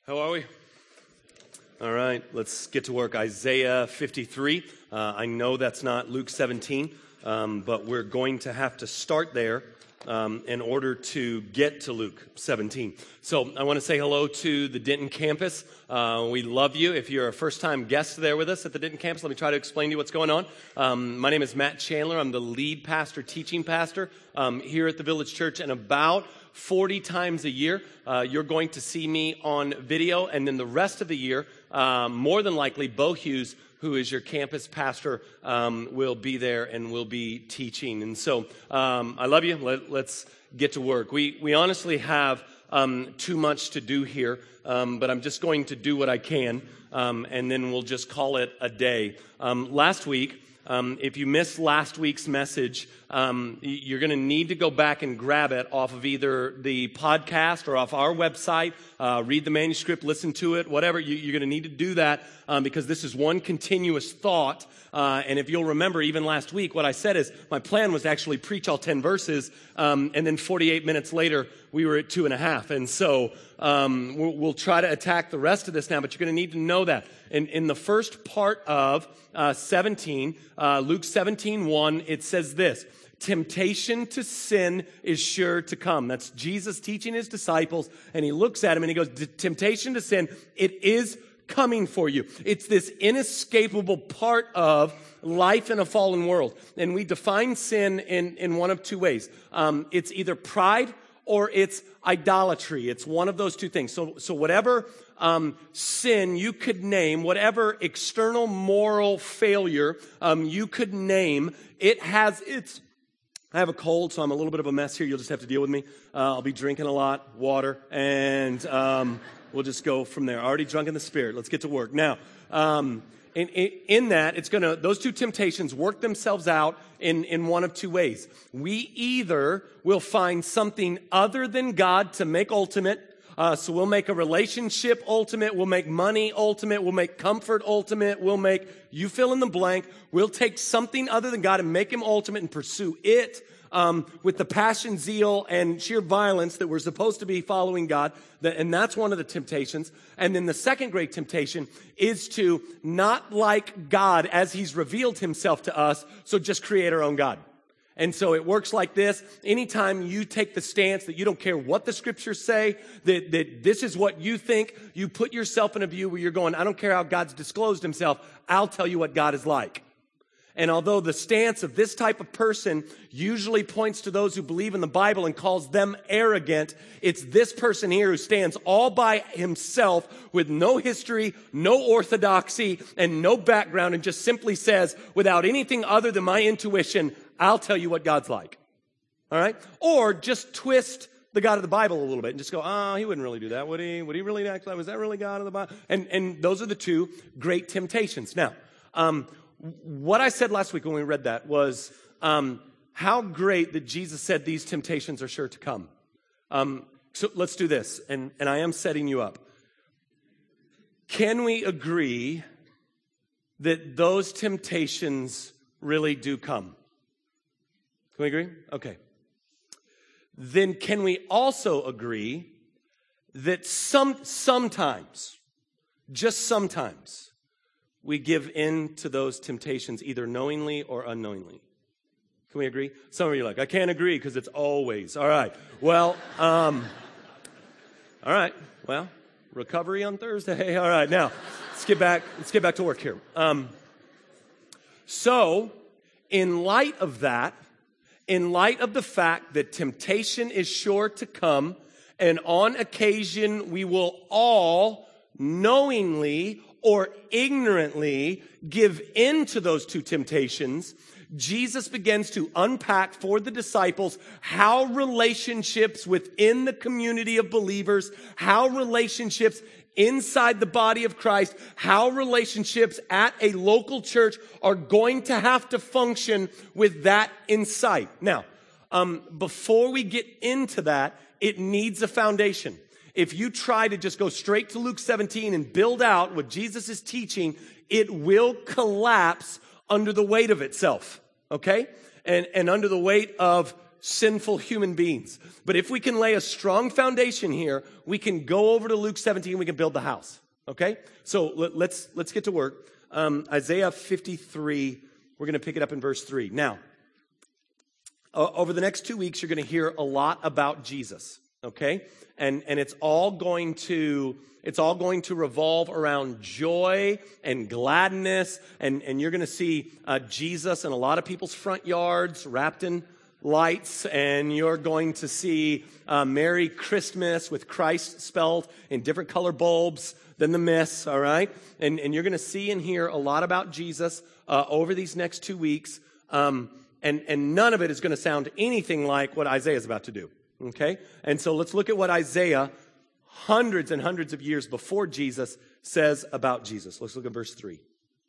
How are we? All right, let's get to work. Isaiah 53. I know that's not Luke 17, but we're going to have to start there in order to get to Luke 17. So I want to say hello to the Denton campus. We love you. If you're a first-time guest there with us at the Denton campus, let me try to explain to you what's going on. My name is Matt Chandler. I'm the lead pastor, teaching pastor here at the Village Church, and about 40 times a year, you're going to see me on video, and then the rest of the year, more than likely, Bo Hughes, who is your campus pastor, will be there and will be teaching. And so I love you. Let's get to work. We honestly have too much to do here, but I'm just going to do what I can, and then we'll just call it a day. Last week, if you missed last week's message, you're going to need to go back and grab it off of either the podcast or off our website, read the manuscript, listen to it, whatever. You're going to need to do that because this is one continuous thought. And if you'll remember, even last week, what I said is my plan was to actually preach all 10 verses, and then 48 minutes later, we were at 2.5. And so we'll try to attack the rest of this now, but you're going to need to know that. In the first part of 17, Luke 17:1, it says this: temptation to sin is sure to come. That's Jesus teaching his disciples, and he looks at him and he goes, temptation to sin, it is coming for you. It's this inescapable part of life in a fallen world. And we define sin in one of two ways. It's either pride or it's idolatry. It's one of those two things. So whatever sin you could name, whatever external moral failure you could name, it has its... I have a cold, so I'm a little bit of a mess here. You'll just have to deal with me. I'll be drinking a lot, water, and we'll just go from there. Already drunk in the spirit. Let's get to work. Now, in that, it's going to, those two temptations work themselves out in one of two ways. We either will find something other than God to make ultimate. So we'll make a relationship ultimate. We'll make money ultimate. We'll make comfort ultimate. We'll make, you fill in the blank. We'll take something other than God and make him ultimate and pursue it with the passion, zeal, and sheer violence that we're supposed to be following God. And that's one of the temptations. And then the second great temptation is to not like God as he's revealed himself to us, so just create our own God. And so it works like this. Anytime you take the stance that you don't care what the scriptures say, that this is what you think, you put yourself in a view where you're going, I don't care how God's disclosed himself, I'll tell you what God is like. And although the stance of this type of person usually points to those who believe in the Bible and calls them arrogant, it's this person here who stands all by himself with no history, no orthodoxy, and no background, and just simply says, without anything other than my intuition, I'll tell you what God's like. All right? Or just twist the God of the Bible a little bit and just go, oh, he wouldn't really do that, would he? Would he really act like, was that really God of the Bible? And those are the two great temptations. Now, what I said last week when we read that was how great that Jesus said these temptations are sure to come. So let's do this, and I am setting you up. Can we agree that those temptations really do come? Can we agree? Okay. Then can we also agree that sometimes, just sometimes, we give in to those temptations either knowingly or unknowingly? Can we agree? Some of you are like, I can't agree because it's always. All right. Well, all right. Well, recovery on Thursday. All right. Now, let's get back to work here. So, in light of that, in light of the fact that temptation is sure to come, and on occasion we will all knowingly or ignorantly give in to those two temptations, Jesus begins to unpack for the disciples how relationships within the community of believers, how relationships inside the body of Christ, how relationships at a local church are going to have to function with that in sight. Now, before we get into that, it needs a foundation. If you try to just go straight to Luke 17 and build out what Jesus is teaching, it will collapse under the weight of itself, okay? And under the weight of sinful human beings. But if we can lay a strong foundation here, we can go over to Luke 17, we can build the house. Okay? So let's get to work. Isaiah 53, we're going to pick it up in verse 3. Now, over the next 2 weeks, you're going to hear a lot about Jesus. Okay? And it's all going to revolve around joy and gladness, and you're going to see Jesus in a lot of people's front yards wrapped in lights, and you're going to see Merry Christmas with Christ spelled in different color bulbs than the miss, all right? And you're going to see and hear a lot about Jesus over these next 2 weeks, and none of it is going to sound anything like what Isaiah is about to do, okay? And so let's look at what Isaiah, hundreds and hundreds of years before Jesus, says about Jesus. Let's look at verse 3.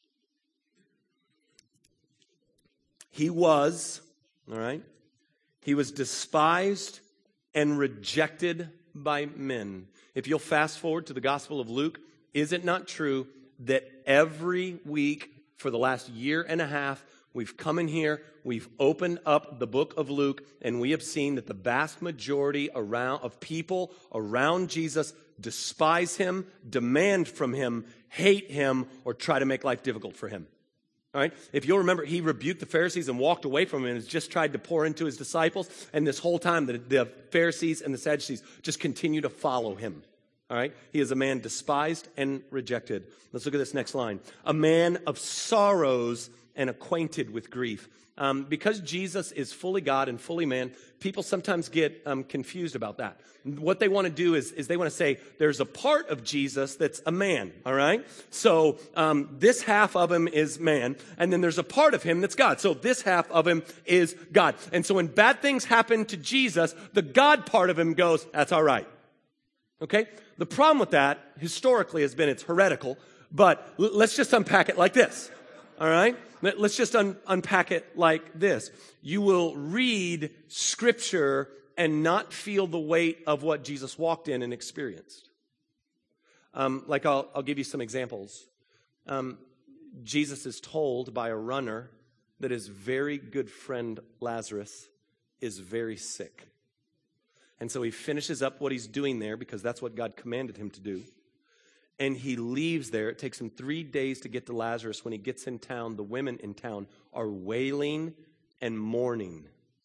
He was, all right, he was despised and rejected by men. If you'll fast forward to the Gospel of Luke, is it not true that every week for the last year and a half, we've come in here, we've opened up the book of Luke, and we have seen that the vast majority of people around Jesus despise him, demand from him, hate him, or try to make life difficult for him. All right? If you'll remember, he rebuked the Pharisees and walked away from him and has just tried to pour into his disciples. And this whole time, the Pharisees and the Sadducees just continue to follow him. All right? He is a man despised and rejected. Let's look at this next line. A man of sorrows and acquainted with grief. Because Jesus is fully God and fully man, people sometimes get confused about that. What they want to do is they want to say there's a part of Jesus that's a man, all right? So this half of him is man, and then there's a part of him that's God. So this half of him is God. And so when bad things happen to Jesus, the God part of him goes, that's all right. Okay? The problem with that, historically, has been it's heretical, but let's just unpack it like this, all right? Let's just unpack it like this. You will read Scripture and not feel the weight of what Jesus walked in and experienced. I'll give you some examples. Jesus is told by a runner that his very good friend Lazarus is very sick. And so he finishes up what he's doing there because that's what God commanded him to do. And he leaves there. It takes him 3 days to get to Lazarus. When he gets in town, the women in town are wailing and mourning.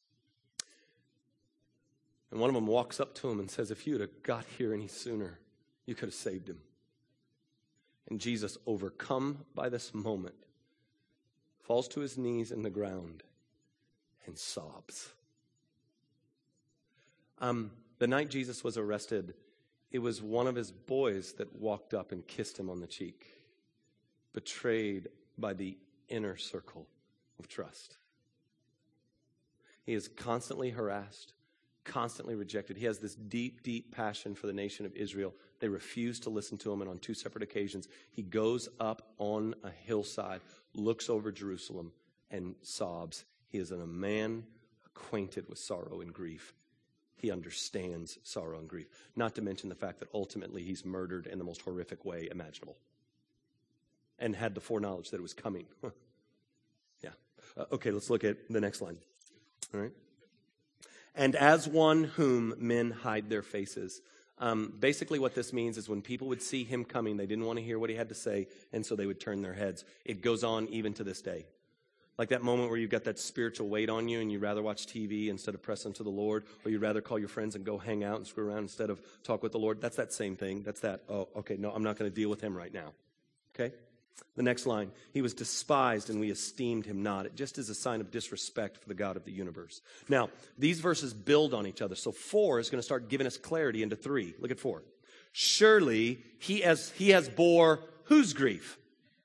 And one of them walks up to him and says, if you had got here any sooner, you could have saved him. And Jesus, overcome by this moment, falls to his knees in the ground and sobs. The night Jesus was arrested, it was one of his boys that walked up and kissed him on the cheek, betrayed by the inner circle of trust. He is constantly harassed, constantly rejected. He has this deep, deep passion for the nation of Israel. They refuse to listen to him, and on 2 separate occasions, he goes up on a hillside, looks over Jerusalem, and sobs. He is a man acquainted with sorrow and grief. He understands sorrow and grief. Not to mention the fact that ultimately he's murdered in the most horrific way imaginable. And had the foreknowledge that it was coming. Yeah. Okay, let's look at the next line. All right. And as one whom men hide their faces. Basically what this means is when people would see him coming, they didn't want to hear what he had to say, and so they would turn their heads. It goes on even to this day. Like that moment where you've got that spiritual weight on you and you'd rather watch TV instead of press into the Lord, or you'd rather call your friends and go hang out and screw around instead of talk with the Lord. That's that same thing. That's that, oh, okay, no, I'm not going to deal with him right now. Okay? The next line, he was despised and we esteemed him not. It just is a sign of disrespect for the God of the universe. Now, these verses build on each other. So 4 is going to start giving us clarity into 3. Look at 4. Surely he has bore whose grief?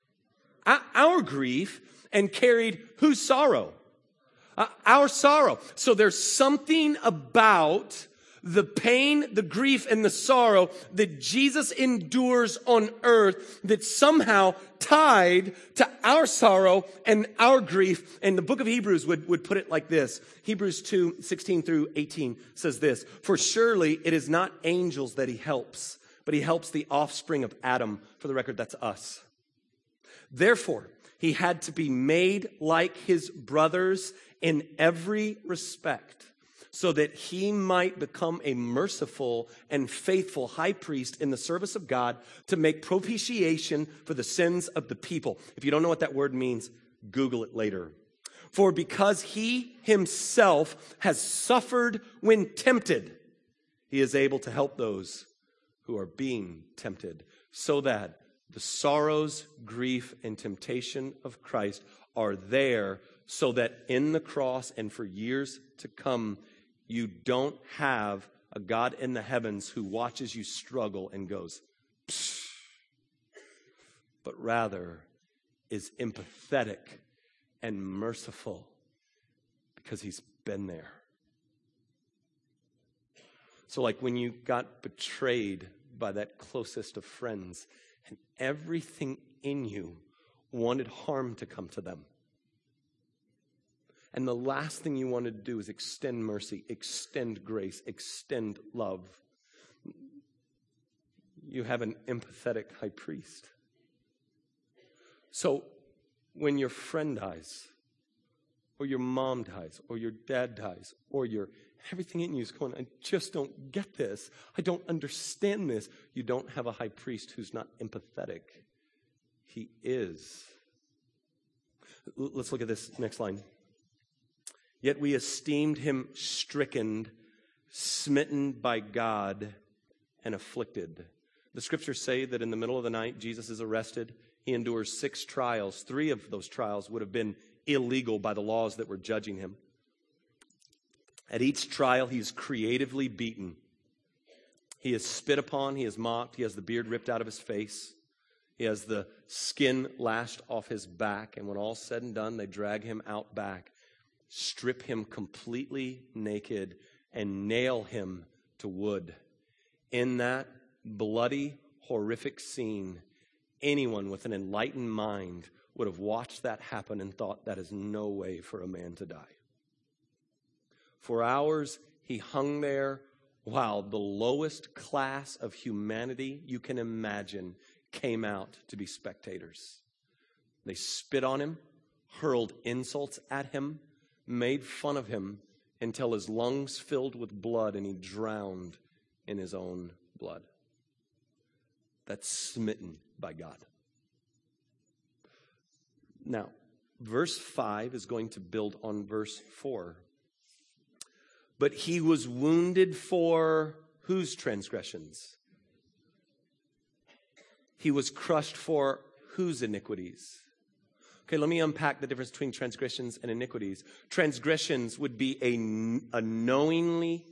Our grief. And carried whose sorrow? Our sorrow. So there's something about the pain, the grief, and the sorrow that Jesus endures on earth that's somehow tied to our sorrow and our grief. And the book of Hebrews would put it like this. Hebrews 2:16 through 18 says this. For surely it is not angels that he helps, but he helps the offspring of Adam. For the record, that's us. Therefore, he had to be made like his brothers in every respect, so that he might become a merciful and faithful high priest in the service of God to make propitiation for the sins of the people. If you don't know what that word means, Google it later. For because he himself has suffered when tempted, he is able to help those who are being tempted, so that the sorrows, grief, and temptation of Christ are there, so that in the cross and for years to come, you don't have a God in the heavens who watches you struggle and goes, psh, but rather is empathetic and merciful because he's been there. So like when you got betrayed by that closest of friends and everything in you wanted harm to come to them. And the last thing you want to do is extend mercy, extend grace, extend love. You have an empathetic high priest. So when your friend dies, or your mom dies, or your dad dies, or everything in you is going, I just don't get this. I don't understand this. You don't have a high priest who's not empathetic. He is. Let's look at this next line. Yet we esteemed him stricken, smitten by God, and afflicted. The scriptures say that in the middle of the night, Jesus is arrested. He endures 6 trials. 3 of those trials would have been illegal by the laws that were judging him. At each trial, he's creatively beaten. He is spit upon. He is mocked. He has the beard ripped out of his face. He has the skin lashed off his back. And when all's said and done, they drag him out back, strip him completely naked, and nail him to wood. In that bloody, horrific scene, anyone with an enlightened mind would have watched that happen and thought, that is no way for a man to die. For hours, he hung there while the lowest class of humanity you can imagine came out to be spectators. They spit on him, hurled insults at him, made fun of him until his lungs filled with blood and he drowned in his own blood. That's smitten by God. Now, verse 5 is going to build on verse 4. But he was wounded for whose transgressions? He was crushed for whose iniquities? Okay, let me unpack the difference between transgressions and iniquities. Transgressions would be a knowingly,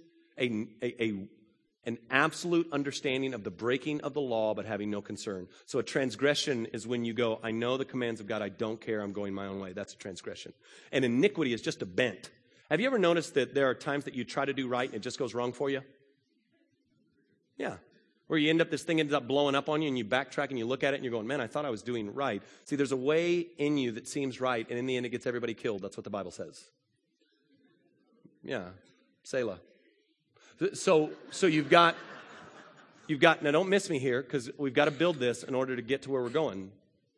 an absolute understanding of the breaking of the law, but having no concern. So a transgression is when you go, I know the commands of God, I don't care, I'm going my own way. That's a transgression. And iniquity is just a bent. Have you ever noticed that there are times that you try to do right and it just goes wrong for you? Yeah. Where you this thing ends up blowing up on you and you backtrack and you look at it and you're going, man, I thought I was doing right. See, there's a way in you that seems right, and in the end it gets everybody killed. That's what the Bible says. Yeah. Selah. So you've got, now don't miss me here, because we've got to build this in order to get to where we're going.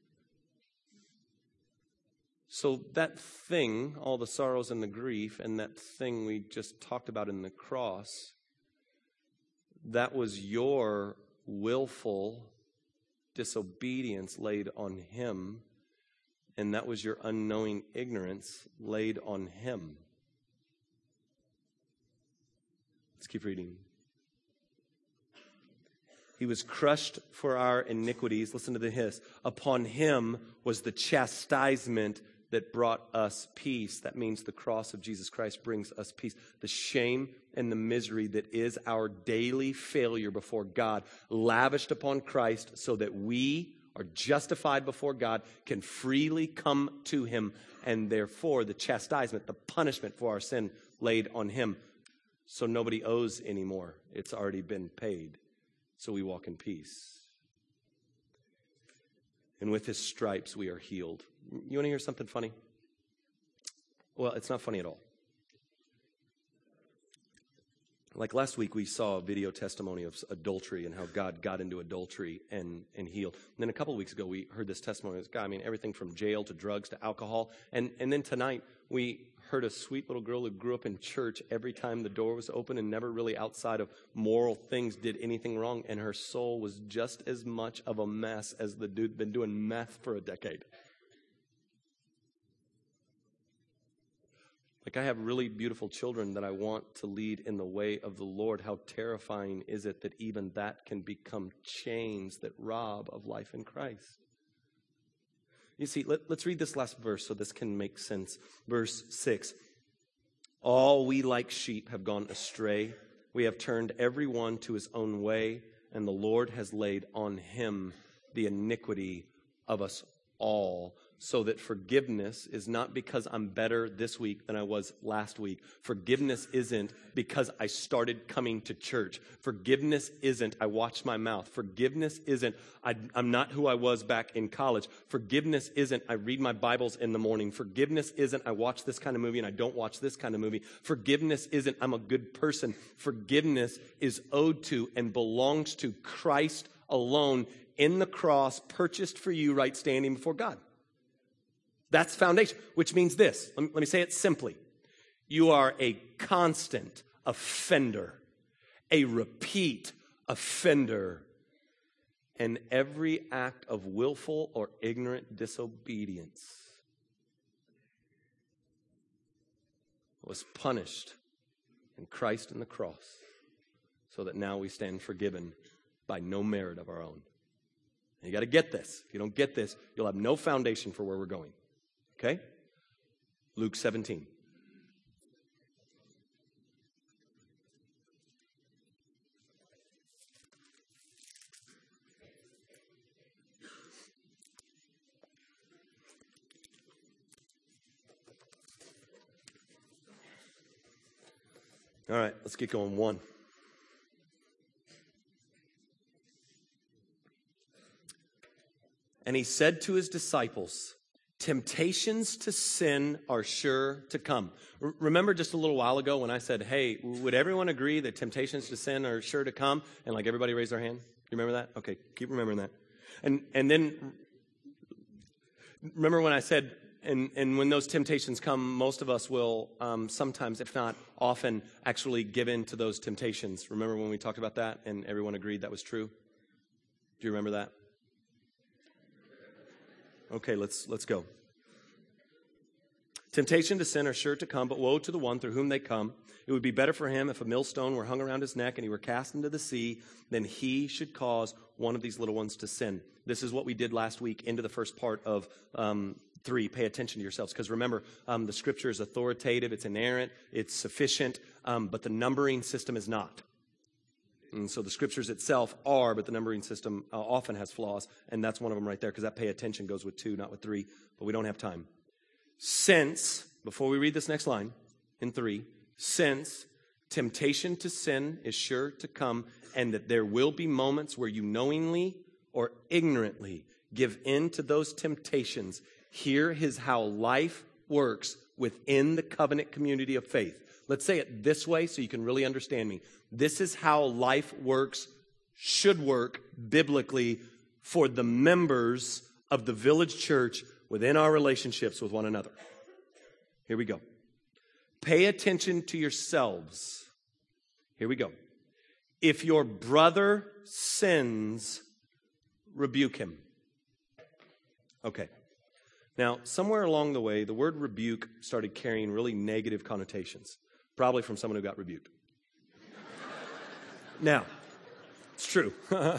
So that thing, all the sorrows and the grief, and that thing we just talked about in the cross, that was your willful disobedience laid on him, and that was your unknowing ignorance laid on him. Let's keep reading. He was crushed for our iniquities. Listen to this. Upon him was the chastisement that brought us peace. That means the cross of Jesus Christ brings us peace. The shame and the misery that is our daily failure before God, lavished upon Christ so that we are justified before God, can freely come to him, and therefore the chastisement, the punishment for our sin laid on him. So nobody owes anymore. It's already been paid. So we walk in peace. And with his stripes we are healed. You want to hear something funny? Well, it's not funny at all. Like last week, we saw a video testimony of adultery and how God got into adultery and healed. And then a couple of weeks ago, we heard this testimony of this guy. I mean, everything from jail to drugs to alcohol. And then tonight, we heard a sweet little girl who grew up in church every time the door was open and never really outside of moral things did anything wrong, and her soul was just as much of a mess as the dude been doing meth for a decade. Like, I have really beautiful children that I want to lead in the way of the Lord. How terrifying is it that even that can become chains that rob of life in Christ? You see, let's read this last verse so this can make sense. Verse 6. All we like sheep have gone astray. We have turned every one to his own way, and the Lord has laid on him the iniquity of us all. So that forgiveness is not because I'm better this week than I was last week. Forgiveness isn't because I started coming to church. Forgiveness isn't I watched my mouth. Forgiveness isn't I'm not who I was back in college. Forgiveness isn't I read my Bibles in the morning. Forgiveness isn't I watch this kind of movie and I don't watch this kind of movie. Forgiveness isn't I'm a good person. Forgiveness is owed to and belongs to Christ alone in the cross, purchased for you, right standing before God. That's foundation, which means this. Let me say it simply. You are a constant offender, a repeat offender, and every act of willful or ignorant disobedience was punished in Christ and the cross, so that now we stand forgiven by no merit of our own. And you got to get this. If you don't get this, you'll have no foundation for where we're going. Okay? Luke 17. All right, let's get going. 1. And he said to his disciples, temptations to sin are sure to come. Remember just a little while ago when I said, hey, would everyone agree that temptations to sin are sure to come? And like everybody raised their hand? You remember that? Okay, keep remembering that. And then remember when I said, and when those temptations come, most of us will sometimes, if not often, actually give in to those temptations. Remember when we talked about that and everyone agreed that was true? Do you remember that? Okay, let's go. Temptation to sin are sure to come, but woe to the one through whom they come. It would be better for him if a millstone were hung around his neck and he were cast into the sea than he should cause one of these little ones to sin. This is what we did last week into the first part of 3. Pay attention to yourselves, because remember, the scripture is authoritative, it's inerrant, it's sufficient, but the numbering system is not. And so the scriptures itself are, but the numbering system often has flaws, and that's one of them right there, because that pay attention goes with 2, not with 3, but we don't have time. Since, before we read this next line, in 3, since temptation to sin is sure to come, and that there will be moments where you knowingly or ignorantly give in to those temptations, here is how life works within the covenant community of faith. Let's say it this way so you can really understand me. This is how life works, should work biblically for the members of the village church within our relationships with one another. Here we go. Pay attention to yourselves. Here we go. If your brother sins, rebuke him. Okay. Now, somewhere along the way, the word rebuke started carrying really negative connotations. Probably from someone who got rebuked. Now, it's true.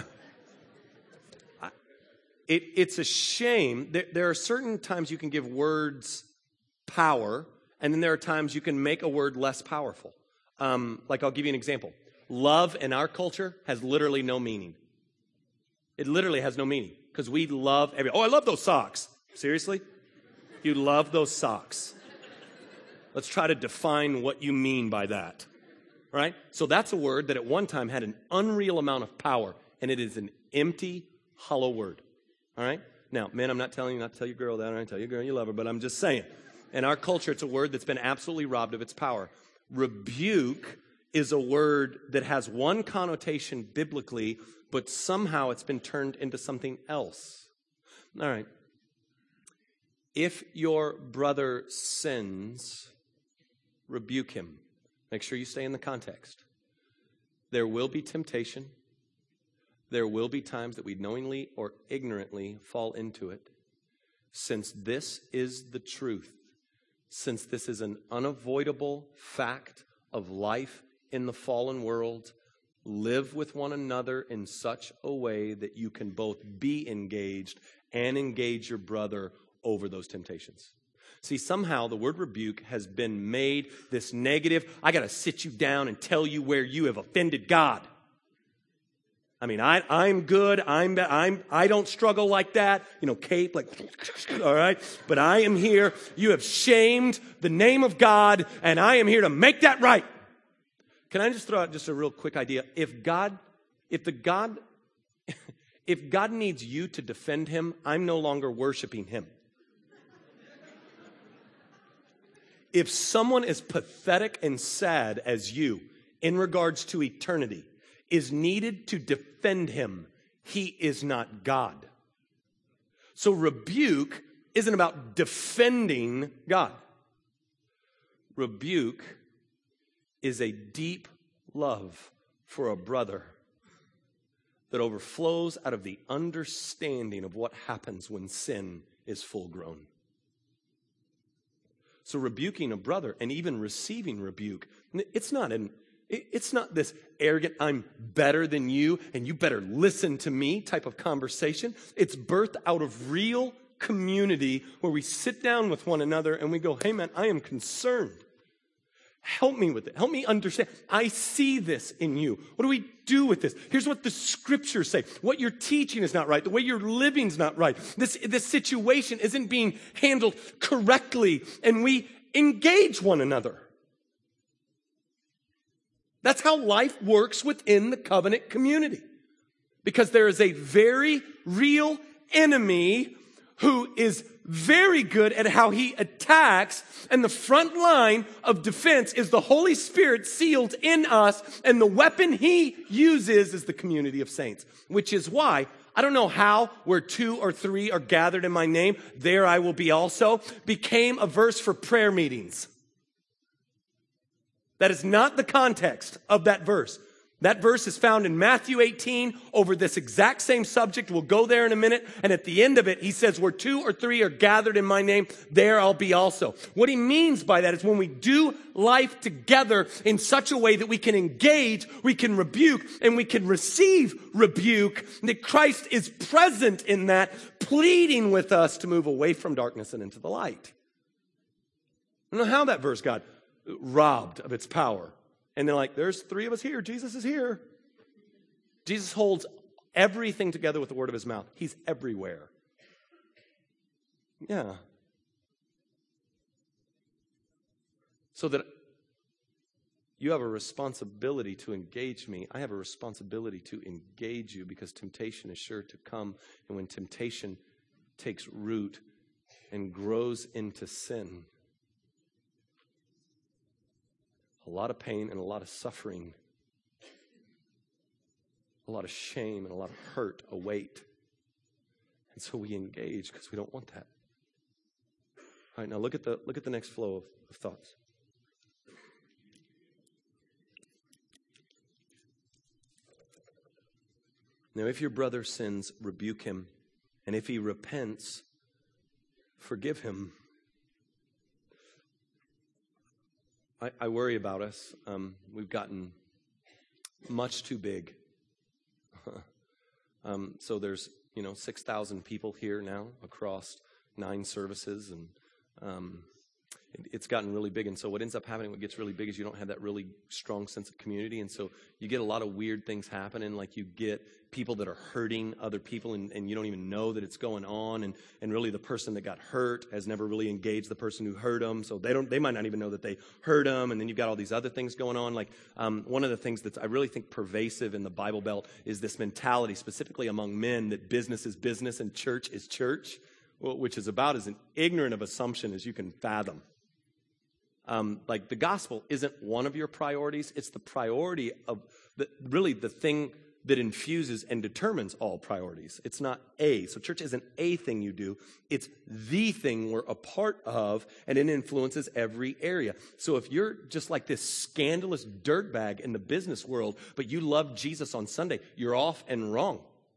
It's a shame. There are certain times you can give words power, and then there are times you can make a word less powerful. Like I'll give you an example. Love in our culture has literally no meaning. It literally has no meaning because we love I love those socks. Seriously? You love those socks. Let's try to define what you mean by that. Right? So that's a word that at one time had an unreal amount of power, and it is an empty, hollow word. All right? Now, men, I'm not telling you not to tell your girl that, or not to tell your girl you love her, but I'm just saying. In our culture, it's a word that's been absolutely robbed of its power. Rebuke is a word that has one connotation biblically, but somehow it's been turned into something else. All right. If your brother sins, rebuke him. Make sure you stay in the context. There will be temptation. There will be times that we knowingly or ignorantly fall into it. Since this is the truth, since this is an unavoidable fact of life in the fallen world, live with one another in such a way that you can both be engaged and engage your brother over those temptations. See, somehow the word rebuke has been made this negative, I got to sit you down and tell you where you have offended God. I mean, I'm good. I don't struggle like that. Kate, all right. But I am here. You have shamed the name of God, and I am here to make that right. Can I just throw out just a real quick idea? If God needs you to defend him, I'm no longer worshiping him. If someone as pathetic and sad as you in regards to eternity is needed to defend him, he is not God. So rebuke isn't about defending God. Rebuke is a deep love for a brother that overflows out of the understanding of what happens when sin is full grown. So rebuking a brother and even receiving rebuke, it's not this arrogant, I'm better than you and you better listen to me type of conversation. It's birthed out of real community where we sit down with one another and we go, hey man, I am concerned. Help me with it. Help me understand. I see this in you. What do we do with this? Here's what the scriptures say. What you're teaching is not right. The way you're living is not right. This situation isn't being handled correctly. And we engage one another. That's how life works within the covenant community. Because there is a very real enemy who is very good at how he attacks, and the front line of defense is the Holy Spirit sealed in us, and the weapon he uses is the community of saints, which is why, I don't know how, where 2 or 3 are gathered in my name, there I will be also, became a verse for prayer meetings. That is not the context of that verse. That verse is found in Matthew 18 over this exact same subject. We'll go there in a minute. And at the end of it, he says, where 2 or 3 are gathered in my name, there I'll be also. What he means by that is when we do life together in such a way that we can engage, we can rebuke, and we can receive rebuke, that Christ is present in that, pleading with us to move away from darkness and into the light. I don't know how that verse got robbed of its power. And they're like, there's 3 of us here. Jesus is here. Jesus holds everything together with the word of his mouth. He's everywhere. Yeah. So that you have a responsibility to engage me. I have a responsibility to engage you because temptation is sure to come. And when temptation takes root and grows into sin, a lot of pain and a lot of suffering, a lot of shame and a lot of hurt await. And so we engage because we don't want that. All right, now look at the next flow of thoughts. Now, if your brother sins, rebuke him, and if he repents, forgive him. I worry about us. We've gotten much too big. So there's, 6,000 people here now across 9 services, and it's gotten really big. And so what ends up happening, what gets really big, is you don't have that really strong sense of community. And so you get a lot of weird things happening, like you get people that are hurting other people, and you don't even know that it's going on. And really the person that got hurt has never really engaged the person who hurt them. So they might not even know that they hurt them. And then you've got all these other things going on. Like one of the things that's I really think pervasive in the Bible Belt is this mentality, specifically among men, that business is business and church is church, which is about as an ignorant of assumption as you can fathom. The gospel isn't one of your priorities. It's the priority of the thing that infuses and determines all priorities. It's not a. So church isn't a thing you do. It's the thing we're a part of, and it influences every area. So if you're just like this scandalous dirtbag in the business world, but you love Jesus on Sunday, you're off and wrong.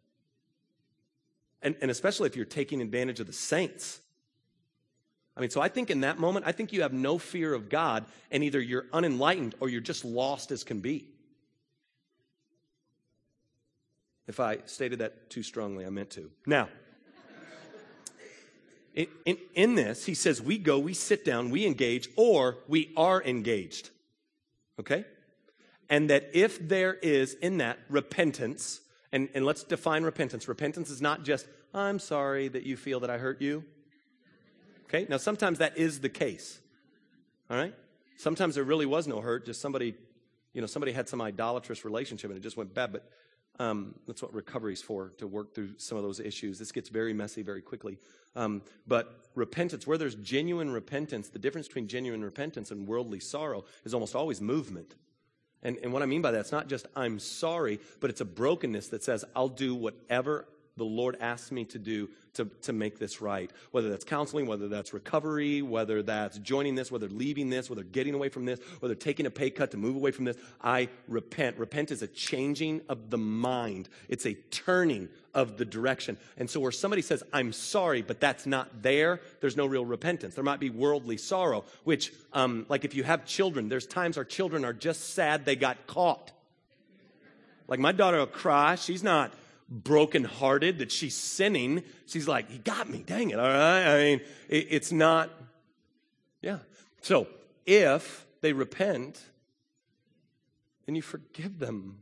And especially if you're taking advantage of the saints. I mean, so I think in that moment, I think you have no fear of God, and either you're unenlightened or you're just lost as can be. If I stated that too strongly, I meant to. Now, in this, he says, we go, we sit down, we engage, or we are engaged. Okay? And that if there is in that repentance, and let's define repentance. Repentance is not just, I'm sorry that you feel that I hurt you. Okay? Now, sometimes that is the case. All right? Sometimes there really was no hurt, just somebody had some idolatrous relationship and it just went bad, but that's what recovery is for, to work through some of those issues. This gets very messy very quickly. But repentance, where there's genuine repentance, the difference between genuine repentance and worldly sorrow is almost always movement. And what I mean by that, it's not just I'm sorry, but it's a brokenness that says I'll do whatever the Lord asks me to do to make this right. Whether that's counseling, whether that's recovery, whether that's joining this, whether leaving this, whether getting away from this, whether taking a pay cut to move away from this, I repent. Repent is a changing of the mind. It's a turning of the direction. And so where somebody says, I'm sorry, but that's not there, there's no real repentance. There might be worldly sorrow, which, like if you have children, there's times our children are just sad they got caught. Like my daughter will cry. She's not brokenhearted that she's sinning. She's like, he got me, dang it, all right? I mean, it's not, yeah. So if they repent, then you forgive them.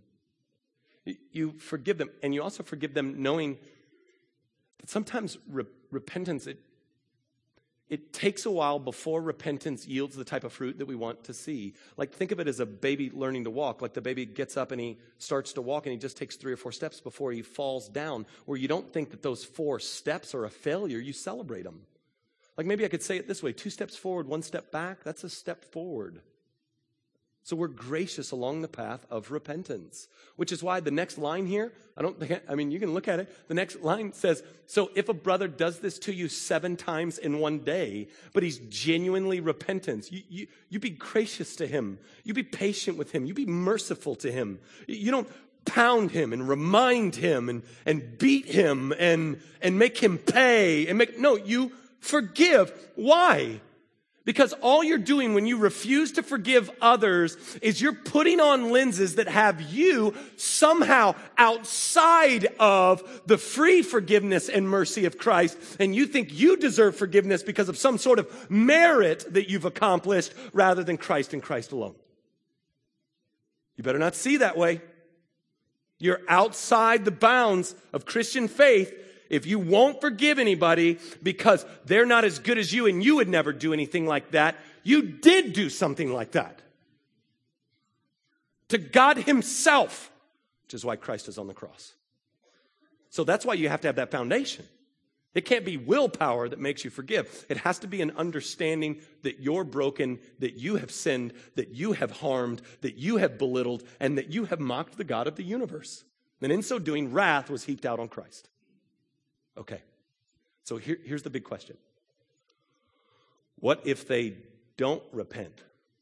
You forgive them, and you also forgive them knowing that sometimes repentance, it takes a while before repentance yields the type of fruit that we want to see. Like, think of it as a baby learning to walk. Like the baby gets up and he starts to walk and he just takes 3 or 4 steps before he falls down, where you don't think that those 4 steps are a failure. You celebrate them. Like maybe I could say it this way, 2 steps forward, 1 step back. That's a step forward. So we're gracious along the path of repentance, which is why the next line here, you can look at it. The next line says, so if a brother does this to you 7 times in one day, but he's genuinely repentant, you be gracious to him. You be patient with him. You be merciful to him. You don't pound him and remind him and beat him and make him pay no, you forgive. Why? Because all you're doing when you refuse to forgive others is you're putting on lenses that have you somehow outside of the free forgiveness and mercy of Christ. And you think you deserve forgiveness because of some sort of merit that you've accomplished rather than Christ and Christ alone. You better not see that way. You're outside the bounds of Christian faith if you won't forgive anybody because they're not as good as you and you would never do anything like that. You did do something like that to God himself, which is why Christ is on the cross. So that's why you have to have that foundation. It can't be willpower that makes you forgive. It has to be an understanding that you're broken, that you have sinned, that you have harmed, that you have belittled, and that you have mocked the God of the universe. And in so doing, wrath was heaped out on Christ. Okay, so here's the big question. What if they don't repent?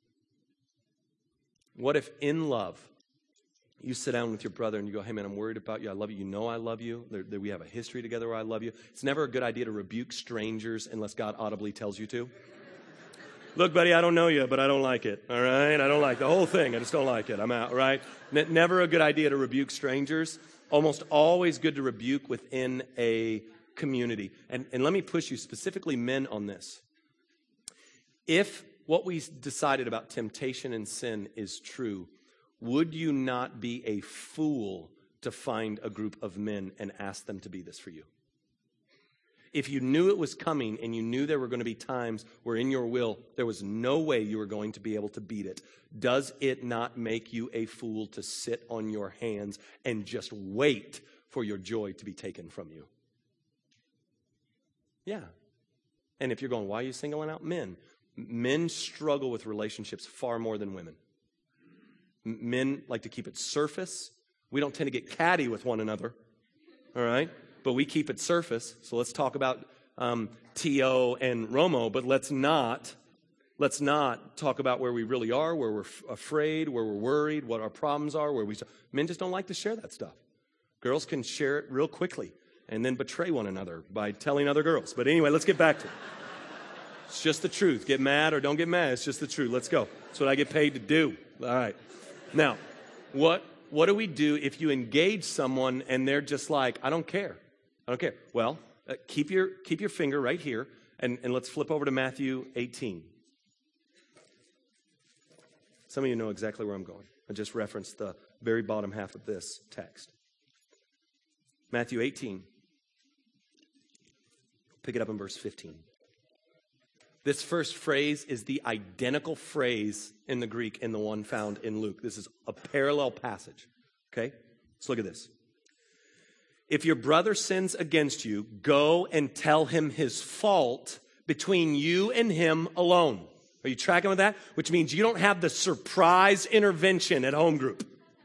What if in love, you sit down with your brother and you go, hey man, I'm worried about you. I love you. You know I love you. We have a history together where I love you. It's never a good idea to rebuke strangers unless God audibly tells you to. Look, buddy, I don't know you, but I don't like it, all right? I don't like the whole thing. I just don't like it. I'm out, right? Never a good idea to rebuke strangers. Almost always good to rebuke within a community. And let me push you, specifically men, on this. If what we decided about temptation and sin is true, would you not be a fool to find a group of men and ask them to be this for you? If you knew it was coming and you knew there were going to be times where in your will there was no way you were going to be able to beat it, does it not make you a fool to sit on your hands and just wait for your joy to be taken from you? Yeah. And if you're going, why are you singling out men? Men struggle with relationships far more than women. Men like to keep it surface. We don't tend to get catty with one another, all right? But we keep it surface. So let's talk about T.O. and Romo, but let's not talk about where we really are, where we're afraid, where we're worried, what our problems are, men just don't like to share that stuff. Girls can share it real quickly and then betray one another by telling other girls. But anyway, let's get back to it. It's just the truth. Get mad or don't get mad. It's just the truth. Let's go. That's what I get paid to do. All right. Now, what do we do if you engage someone and they're just like, I don't care. I don't care. Well, keep your finger right here, and let's flip over to Matthew 18. Some of you know exactly where I'm going. I just referenced the very bottom half of this text. Matthew 18. Pick it up in verse 15. This first phrase is the identical phrase in the Greek in the one found in Luke. This is a parallel passage. Okay? Let's look at this. If your brother sins against you, go and tell him his fault between you and him alone. Are you tracking with that? Which means you don't have the surprise intervention at home group.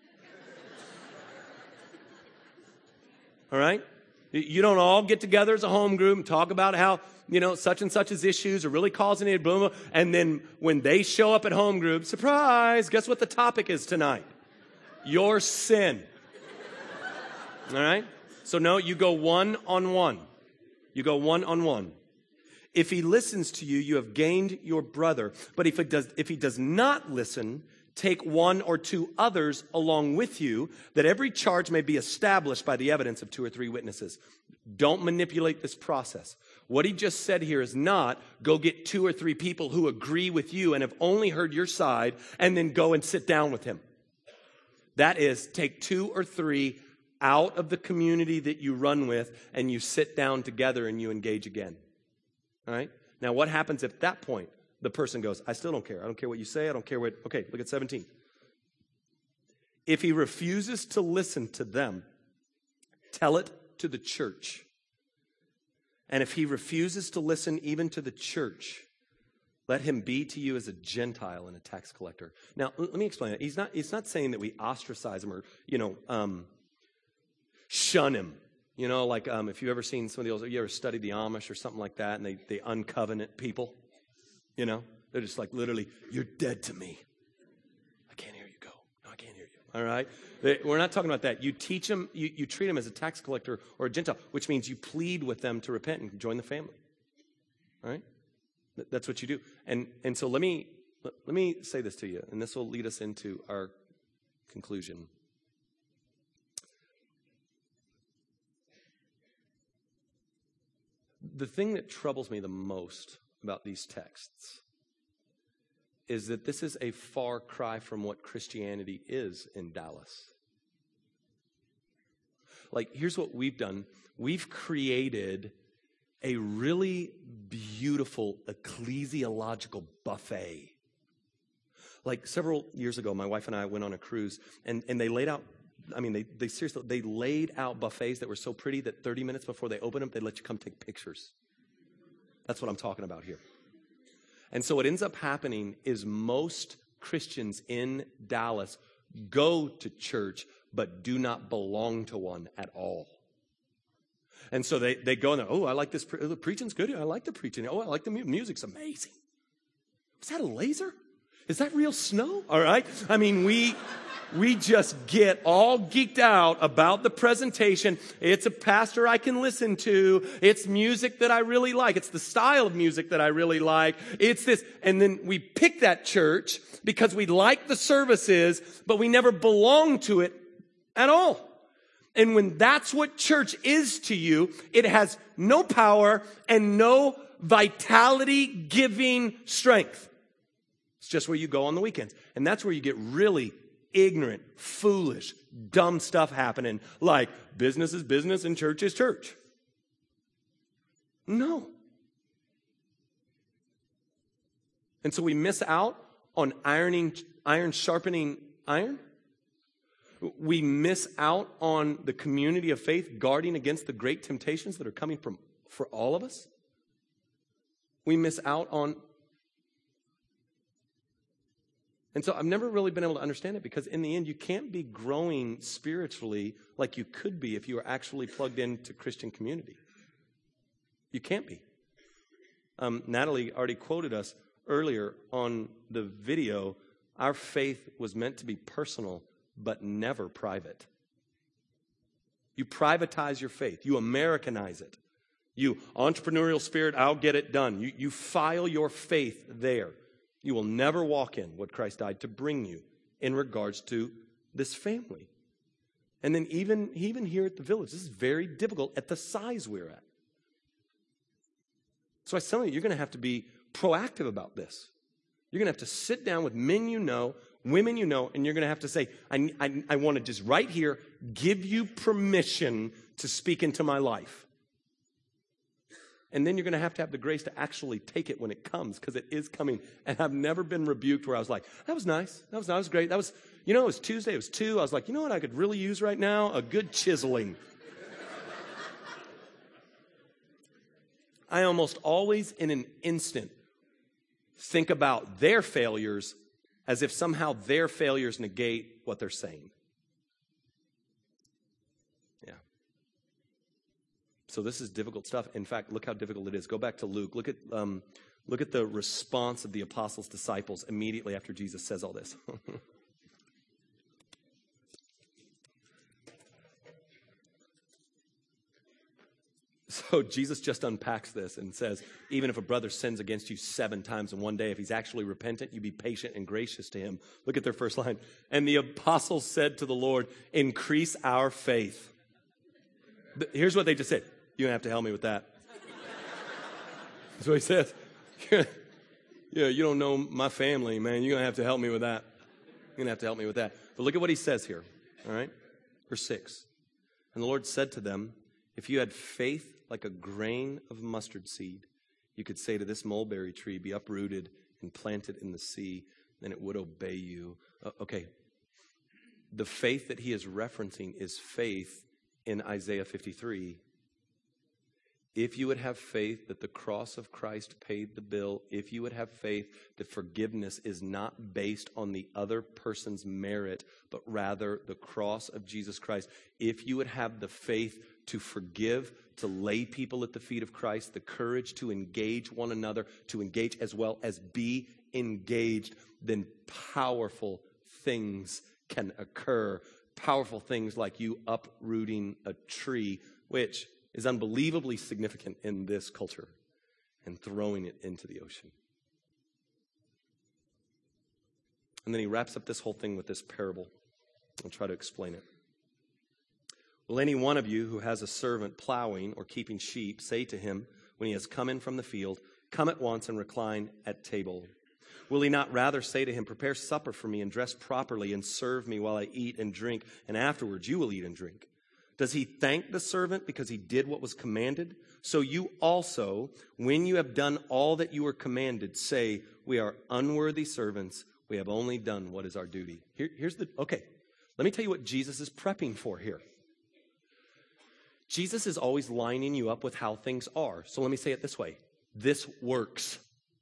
All right? You don't all get together as a home group and talk about how, such and such's issues are really causing it, blah, blah, blah. And then when they show up at home group, surprise, guess what the topic is tonight? Your sin. All right? So no, you go one-on-one. You go one-on-one. If he listens to you, you have gained your brother. But if he does not listen, take one or two others along with you, that every charge may be established by the evidence of 2 or 3 witnesses. Don't manipulate this process. What he just said here is not go get 2 or 3 people who agree with you and have only heard your side and then go and sit down with him. That is, take 2 or 3 out of the community that you run with and you sit down together and you engage again. All right? Now, what happens at that point? The person goes, I still don't care. I don't care what you say. I don't care what... Okay, look at 17. If he refuses to listen to them, tell it to the church. And if he refuses to listen even to the church, let him be to you as a Gentile and a tax collector. Now, let me explain it. He's not saying that we ostracize him or, shun him. If you've ever seen some of the old... You ever studied the Amish or something like that, and they uncovenant people? They're just like, literally, you're dead to me. I can't hear you go. No, I can't hear you. All right? We're not talking about that. You teach them, you treat them as a tax collector or a Gentile, which means you plead with them to repent and join the family. All right? That's what you do. And so let me say this to you, and this will lead us into our conclusion. The thing that troubles me the most about these texts is that this is a far cry from what Christianity is in Dallas. Here's what we've done. We've created a really beautiful ecclesiological buffet. Several years ago, my wife and I went on a cruise, and they laid out, they seriously, they laid out buffets that were so pretty that 30 minutes before they opened them, they'd let you come take pictures. That's what I'm talking about here. And so what ends up happening is most Christians in Dallas go to church but do not belong to one at all. And so they go in there, I like this, the preaching's good, I like the preaching, I like the music's amazing. Was that a laser? Is that real snow? All right. We just get all geeked out about the presentation. It's a pastor I can listen to. It's music that I really like. It's the style of music that I really like. It's this. And then we pick that church because we like the services, but we never belong to it at all. And when that's what church is to you, it has no power and no vitality-giving strength. It's just where you go on the weekends. And that's where you get really ignorant, foolish, dumb stuff happening, like business is business and church is church. No. And so we miss out on iron sharpening iron. We miss out on the community of faith guarding against the great temptations that are coming for all of us. We miss out on... And so I've never really been able to understand it, because in the end, you can't be growing spiritually like you could be if you were actually plugged into Christian community. You can't be. Natalie already quoted us earlier on the video. Our faith was meant to be personal, but never private. You privatize your faith. You Americanize it. You entrepreneurial spirit, I'll get it done. You file your faith there. You will never walk in what Christ died to bring you in regards to this family. And then even here at the village, this is very difficult at the size we're at. So I tell you, you're going to have to be proactive about this. You're going to have to sit down with men you know, women you know, and you're going to have to say, I want to just right here give you permission to speak into my life. And then you're going to have the grace to actually take it when it comes, because it is coming. And I've never been rebuked where I was like, that was nice. That was great. It was Tuesday. It was 2. I was like, you know what I could really use right now? A good chiseling. I almost always in an instant think about their failures as if somehow their failures negate what they're saying. Yeah. So this is difficult stuff. In fact, look how difficult it is. Go back to Luke. Look at the response of the apostles' disciples immediately after Jesus says all this. So Jesus just unpacks this and says, even if a brother sins against you 7 times in one day, if he's actually repentant, you be patient and gracious to him. Look at their first line. And the apostles said to the Lord, increase our faith. Here's what they just said. You don't have to help me with that. That's what he says. Yeah, you don't know my family, man. You're going to have to help me with that. You're going to have to help me with that. But look at what he says here. All right? Verse 6. And the Lord said to them, if you had faith like a grain of mustard seed, you could say to this mulberry tree, be uprooted and planted in the sea, then it would obey you. Okay. The faith that he is referencing is faith in Isaiah 53. If you would have faith that the cross of Christ paid the bill, if you would have faith that forgiveness is not based on the other person's merit, but rather the cross of Jesus Christ, if you would have the faith to forgive, to lay people at the feet of Christ, the courage to engage one another, to engage as well as be engaged, then powerful things can occur. Powerful things like you uprooting a tree, which is unbelievably significant in this culture, and throwing it into the ocean. And then he wraps up this whole thing with this parable. I'll try to explain it. Will any one of you who has a servant plowing or keeping sheep say to him when he has come in from the field, come at once and recline at table? Will he not rather say to him, prepare supper for me and dress properly and serve me while I eat and drink, and afterwards you will eat and drink? Does he thank the servant because he did what was commanded? So you also, when you have done all that you were commanded, say, we are unworthy servants. We have only done what is our duty. Okay, let me tell you what Jesus is prepping for here. Jesus is always lining you up with how things are. So let me say it this way. This works.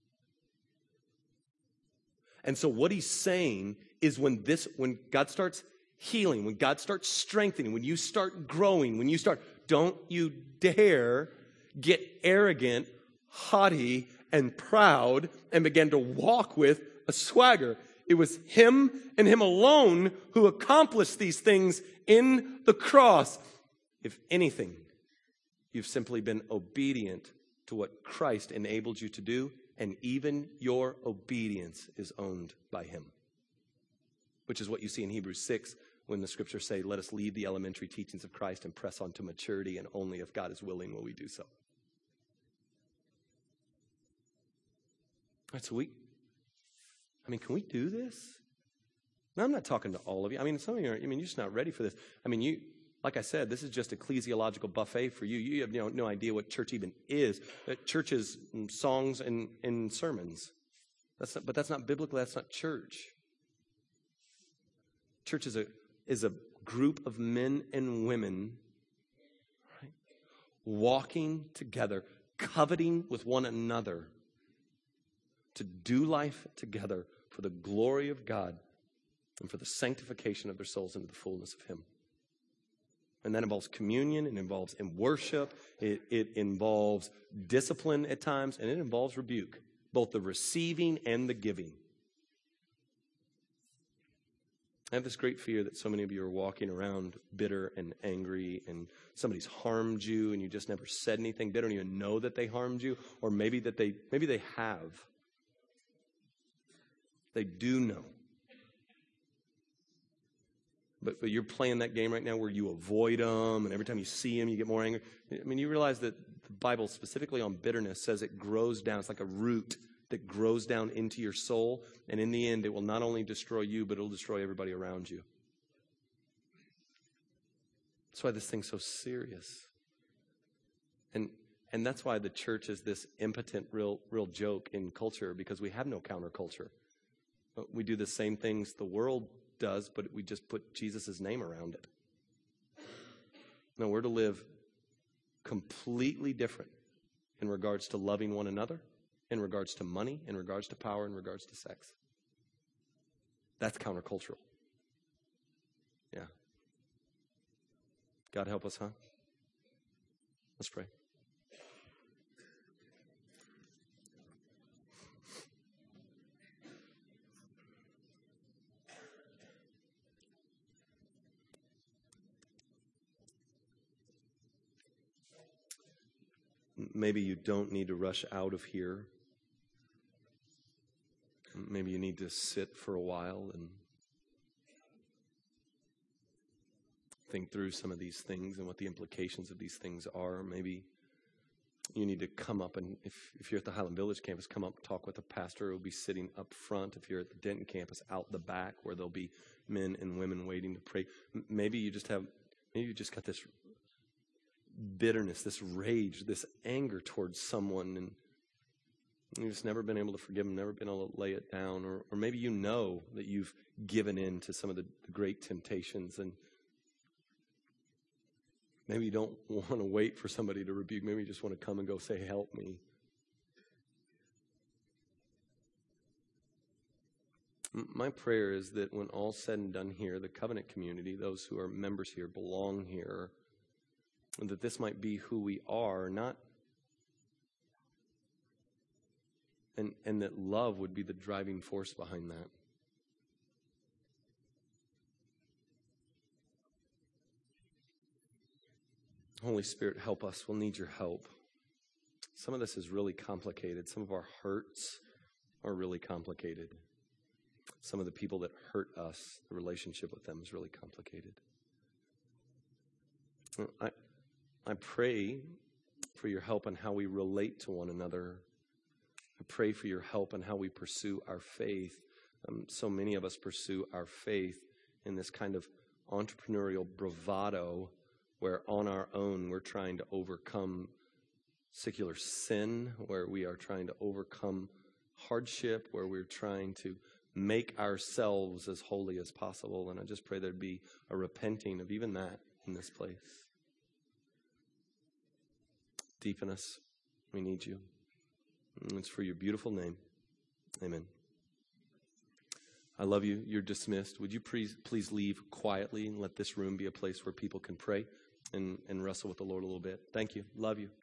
And so what he's saying is when God starts healing, when God starts strengthening, when you start growing, don't you dare get arrogant, haughty, and proud and begin to walk with a swagger. It was him and him alone who accomplished these things in the cross. If anything, you've simply been obedient to what Christ enabled you to do, and even your obedience is owned by him. Which is what you see in Hebrews 6 when the scriptures say, let us leave the elementary teachings of Christ and press on to maturity, and only if God is willing will we do so. All right, so can we do this? Now, I'm not talking to all of you. Some of you are, you're just not ready for this. Like I said, this is just ecclesiological buffet for you. You have no idea what church even is. Church is songs and sermons. But that's not biblical. That's not church. Church is a group of men and women, right, walking together, coveting with one another to do life together for the glory of God and for the sanctification of their souls into the fullness of Him. And that involves communion, it involves in worship, it involves discipline at times, and it involves rebuke, both the receiving and the giving. I have this great fear that so many of you are walking around bitter and angry, and somebody's harmed you and you just never said anything. They don't even know that they harmed you, or maybe they have. They do know. But you're playing that game right now where you avoid them, and every time you see them, you get more angry. I mean, you realize that the Bible, specifically on bitterness, says it grows down. It's like a root that grows down into your soul, and in the end, it will not only destroy you, but it'll destroy everybody around you. That's why this thing's so serious. And that's why the church is this impotent, real joke in culture, because we have no counterculture. We do the same things the world does, but we just put Jesus' name around it. No, we're to live completely different in regards to loving one another, in regards to money, in regards to power, in regards to sex. That's countercultural. Yeah. God help us, huh? Let's pray. Maybe you don't need to rush out of here. Maybe you need to sit for a while and think through some of these things and what the implications of these things are. Maybe you need to come up and, if you're at the Highland Village campus, come up and talk with a pastor who will be sitting up front. If you're at the Denton campus, out the back where there'll be men and women waiting to pray. Maybe you just got this bitterness, this rage, this anger towards someone, and you've just never been able to forgive them, never been able to lay it down. Or maybe you know that you've given in to some of the great temptations, and maybe you don't want to wait for somebody to rebuke. Maybe you just want to come and go say, help me. My prayer is that when all's said and done here, the covenant community, those who are members here, belong here, and that this might be who we are, not, and that love would be the driving force behind that. Holy Spirit, help us. We'll need your help. Some of this is really complicated. Some of our hurts are really complicated. Some of the people that hurt us, the relationship with them is really complicated. I pray for your help in how we relate to one another. I pray for your help in how we pursue our faith. So many of us pursue our faith in this kind of entrepreneurial bravado where on our own we're trying to overcome secular sin, where we are trying to overcome hardship, where we're trying to make ourselves as holy as possible. And I just pray there'd be a repenting of even that in this place. Deepen us. We need you. And it's for your beautiful name. Amen. I love you. You're dismissed. Would you please leave quietly and let this room be a place where people can pray and wrestle with the Lord a little bit. Thank you. Love you.